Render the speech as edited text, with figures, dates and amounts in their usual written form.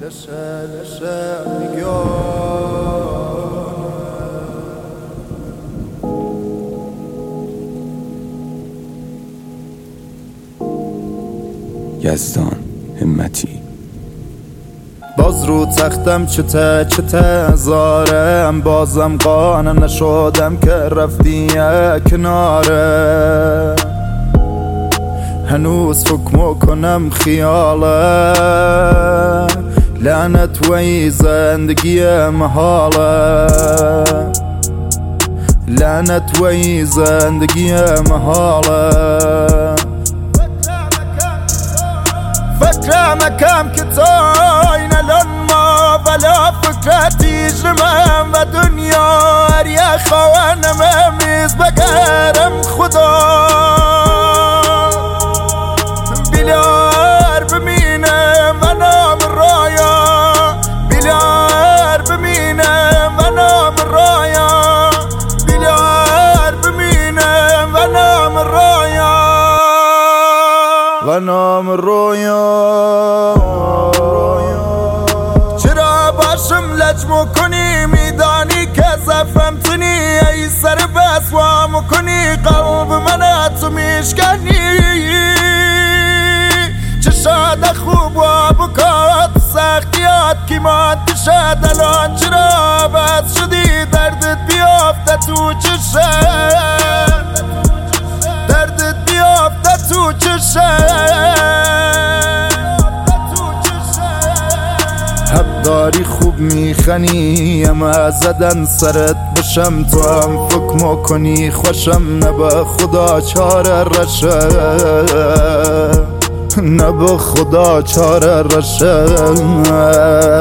یزدان همتی. باز رو تختم چته زارم، بازم قانع نشدم که رفتی کناره. هنوز فکر کنم خیاله، لعنت وی زندگی محاله، لعنت وی زندگی محاله. فكرة مكان كتاين لما بلا فكرتي جمام ودنيا يا خوانا مميز بقارم خدا. بلار بمينه وانا من رايا، بلار بمينه وانا من رايا، بلار بمينه وانا من رايا، غنام الرویا. چرا باشم لجمو کنی، میدانی که زفمتنی، ای سر بسوامو کنی، قلب من تو میشکنی. چشاد خوب و بکات سختیات کی مات بشد الان، چرا بس شدی دردت بیافته تو چشم، دردت بیافته تو چشم. حق داری خوب میخنی، اما زدن سرت بشم، تو هم فکر میکنی خوشم، نه به خدا چاره رشه، نه به خدا چاره رشه.